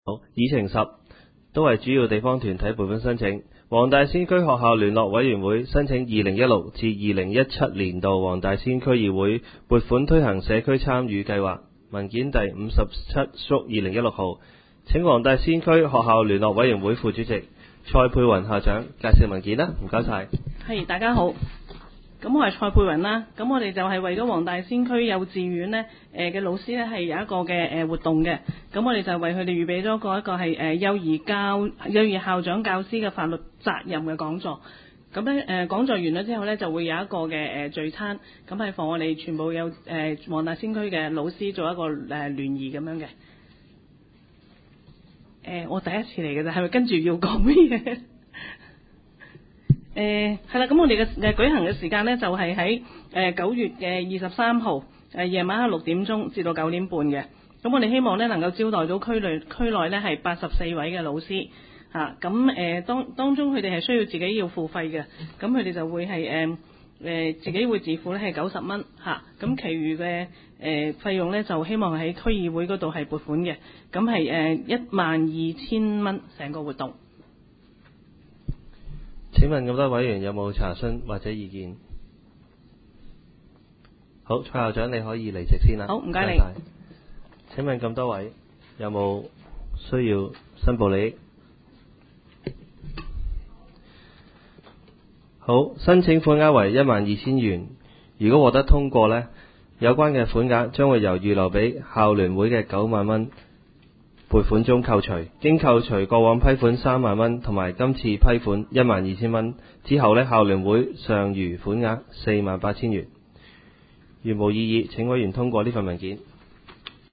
好，議程10都係主要地方團體撥款申請。黃大仙區學校聯絡委員會申請2016至2017年度黃大仙區議會撥款推行社區參與計劃，文件第57/2016號，請黃大仙區學校聯絡委員會副主席蔡佩雲校長介紹文件啦，唔該晒。 係，大家好。咁我係蔡佩雲啦，咁我哋就係為咗黃大仙區幼稚園呢嘅老師呢係有一個嘅活動嘅，咁我哋就為佢哋預備咗一個係幼兒校長教師嘅法律責任嘅講座。咁呢講座完咗之後呢，就會有一個嘅聚餐，咁係放我哋全部有黃大仙區嘅老師做一個聯誼咁樣嘅。我第一次嚟嘅啫，係咪跟住要講乜嘢？係啦，咁我哋嘅舉行嘅時間呢，就係喺9月嘅23號夜晚黑6點鐘至到9點半嘅。咁我哋希望呢能夠招待到區內呢係84位嘅老師嚇。咁當中佢哋係需要自己要付費嘅，咁佢哋就會係自己會自付呢係90蚊嚇。咁其餘嘅費用呢，就希望喺區議會嗰度係撥款嘅，咁係12000蚊成個活動。 請問咁多委員有冇查詢或者意見？好，蔡校長你可以離席先啦。 好，唔該你。 請問咁多位有冇需要申報利益？好，申請款額為12000元。如果獲得通過呢，有關嘅款額將會由預留俾校聯會嘅9萬蚊撥款中扣除，經扣除過往批款3萬蚊同埋今次批款12000蚊之後呢，校聯會尚餘款額48000元。如無異議，請委員通過呢份文件。